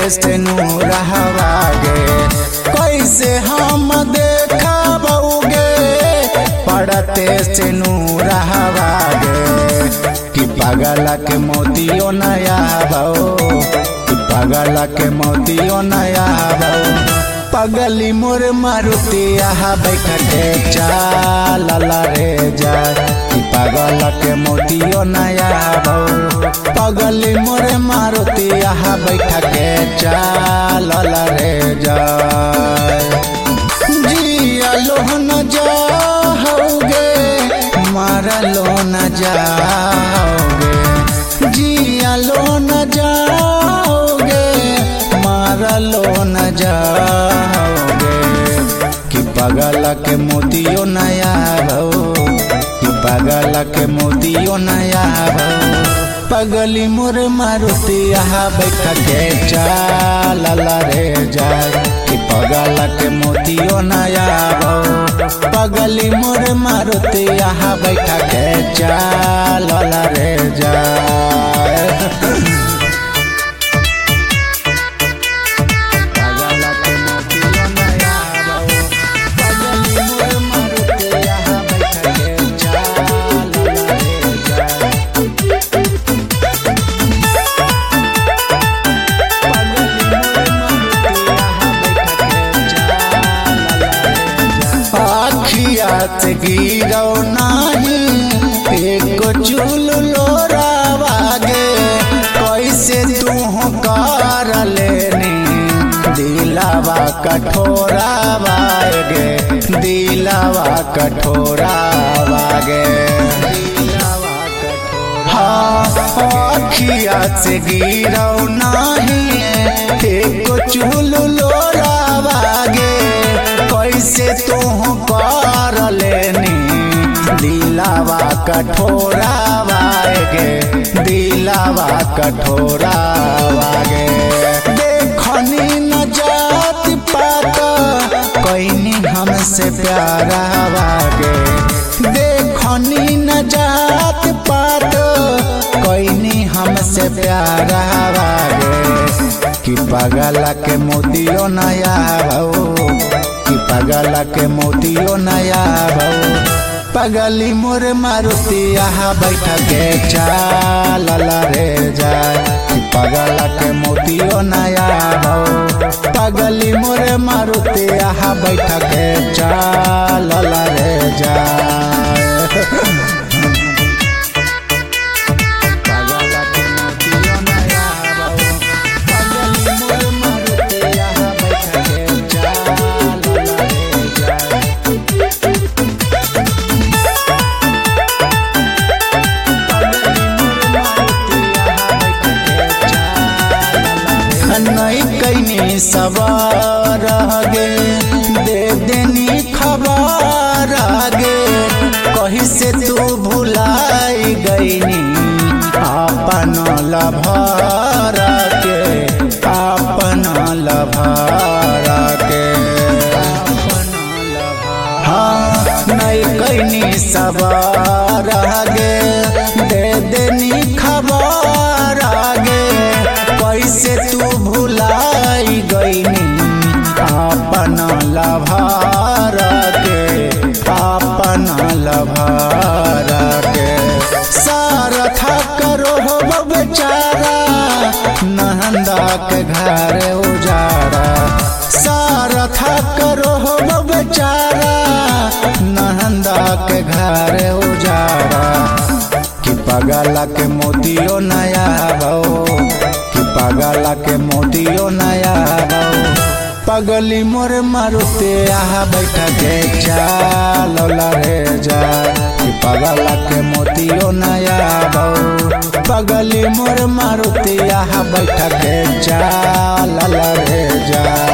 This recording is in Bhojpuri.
से नूरहवा गे कैसे हम देखबोगे पड़ते से नूरहवा गे कि पागल के मोतियो नया भाओ कि पागल के मोतियो नया भाओ पगली मोर मारुति यहाँ बैठ के चाल रे जा कि पागल के मोतियो नया भाओ पगली मोर मारुति यहाँ बैठ के चाल रे जा जिया लो न जाओगे मारलो न जाओगे जिया लो न जाओगे मारलो न जाओगे कि पागल के मोतियो नया भाओ कि पागल के मोतियो नया भाओ पगली मोर मारुति यहाँ बैठ के चाल रे जाए कि पागल के मोतियो नया भाओ पगली मोर मारुति यहाँ बैठ के चाल रे जाए से गिरो नहीं एक चूल लोरावागे कैसे तू कर लेनी दिलावा कठोरावागे दिलावा कठोरावागे हाँ अखिया से गिरो नहीं एक चूल लोरावागे कैसे तू कर लेनी दिलावा कठोरावागे दिलावा कठोरावागे देखनी न जात पात कैनी हमसे प्यारा वागे देखनी न जात पात कैनी हमसे प्यारा वागे कि पागल के मोतियो नया भाओ कि पागल के मोतियो नया भाओ पगली मोर मारुति यहाँ बैठ के चाल रे जाए कि पागल के मोतियो नया भाओ पगली मोर मारुति यहाँ बैठ के चाल रे जाए नहीं कैनी सवार गे दे देनी खबर गे कहीं से तू भुलाई गईनी अपन लभर के अपन लभर के हाँ नहीं कैनी सवार गे दे देनी खबर गे कैसे तू भुलाई गईनी अपन लभर के अपन लभर के सारथ करो हो बेचारा नहंदा के घर उजारा सारथ करो हो बेचारा नहंदा के घर उजारा कि पागल के मोतियो नया भाओ पागल के मोतियो नया भाओ पगली मोर मारुति यहाँ बैठ के चाल रे जाए कि पागल के मोतियो नया भाओ पगली मोर मारुति यहाँ बैठ के चाल रे जाए।